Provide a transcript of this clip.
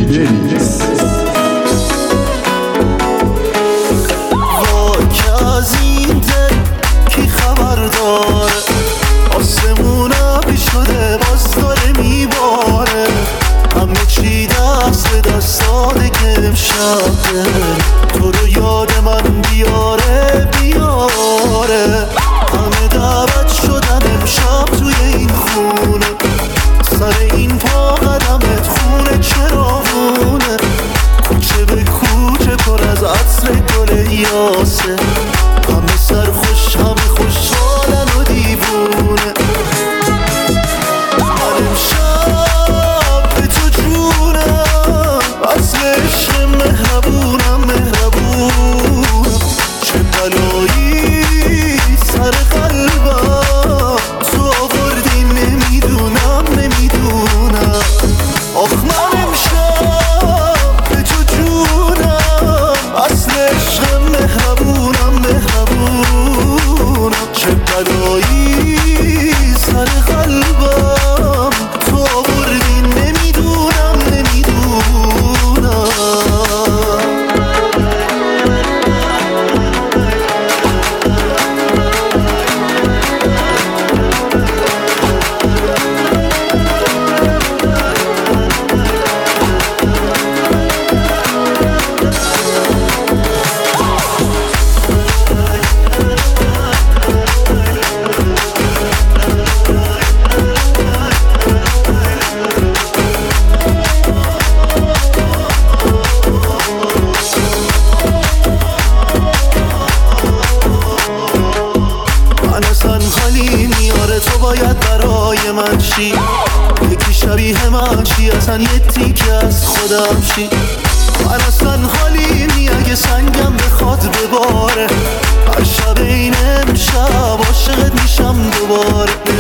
دنیس. وای که از این دل کی خبر داره، آسمون ابری شده باز داره میباره، همه چی دست به دست داده که امشب تو رو یاد من بیاره بیاره. همه دعوت شدن امشب توی این خونه، سر این پا قدمت خونه چراغونه، کوچه به کوچه پر از عطر گل یاسه، همه سرخوش همه خوشحالن و دیوونه. من امشب به تو جونم، اصل عشق مهربونم مهربونم، چه بلایی سر قلبم تو آوردی نمیدونم نمیدونم. آخ من امشب به تو جونم، اصل عشق مهربونم مهربونم، چه بلایی سر قلبم تو آوردی نمیدونم نمیدونم. تو باید برای من شی، یکی شبیه من شی، اصلا یه تیکه از خودم شی. من اصلا حالیمی اگه سنگم بخواد بباره، هر شب این امشب عاشقت میشم دوباره.